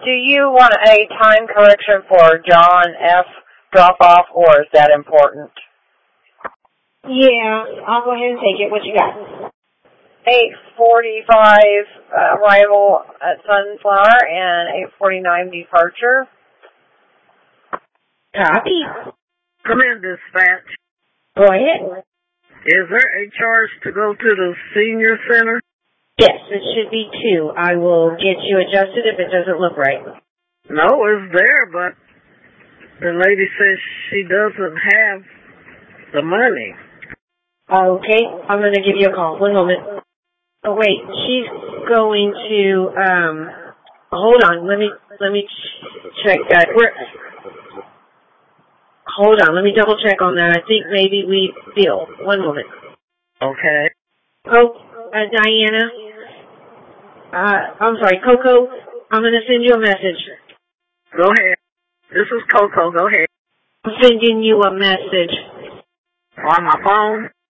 Do you want a time correction for John F. drop-off, or is that important? Yeah, I'll go ahead and take it. What you got? 8:45 arrival at Sunflower and 8:49 departure. Copy. Come in, dispatch. Go ahead. Is there a charge to go to the senior center? Yes, it should be 2. I will get you adjusted if it doesn't look right. No, it's there, but the lady says she doesn't have the money. Okay, I'm going to give you a call. One moment. Oh, wait, she's going to, hold on, let me check that. Hold on, let me double check on that. I think maybe we bill. One moment. Okay. Oh, Diana. I'm sorry, Coco. I'm going to send you a message. Go ahead. This is Coco. Go ahead. I'm sending you a message. On my phone?